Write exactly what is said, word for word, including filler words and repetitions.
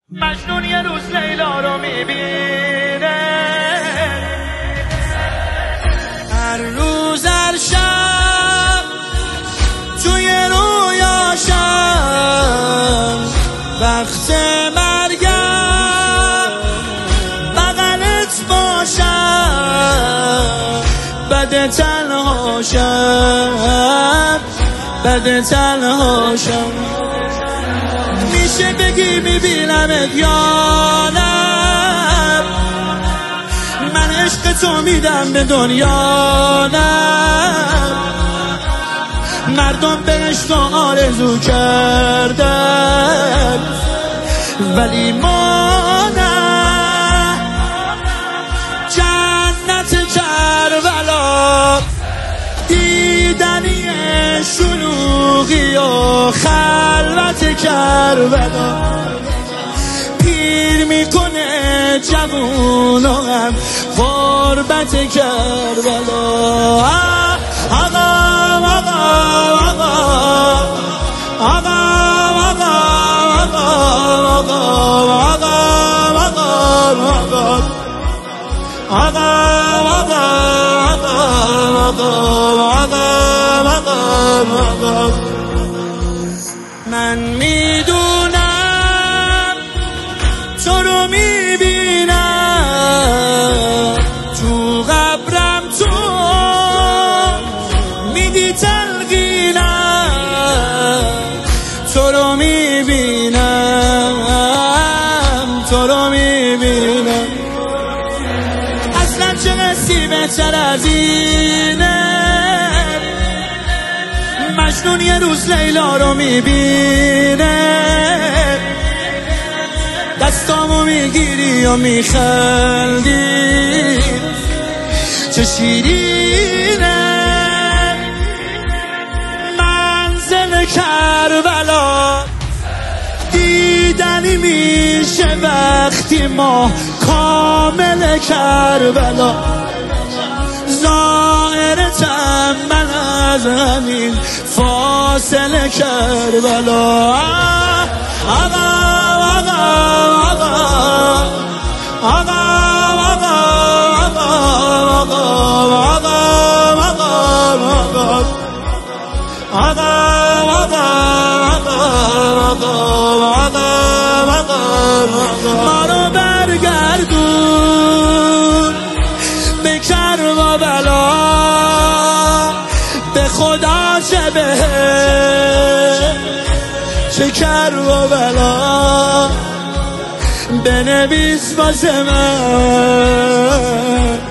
مجنون یه روز لیلا رو میبینه، هر روز هر شب توی رویاشم، وقت مرگم بغلت باشم، بد تنهاشم بد تنهاشم. میشه بگی میبینمت یا نه، من عشق تو میدم به دنیا نه، مردم به عشق آرزو کردن ولی ما نه. جنت کربلا دیدنی شلوغی و خلوت کربلا، پیر میکنه جوون و هم غربت کربلا. آقا آقا آقا آقا من میدونم تو رو میبینم، تو قبرم تو میدی تلقینم، تو رو میبینم تو رو میبینم. اصلا چه قصی بهتر از اینه، مجنون یه روز لیلا رو میبینه، دستامو میگیری و میخندی، چه شیرینه منزل کربلا. دیدنی میشه وقتی ما کامل کربلا، ظاهرتم من از همین فاصله کربلا. آقا آقا آقا آقا ما رو برگردون به کربلا، به خدا چه بهه چه کربلا، بنویس واسه من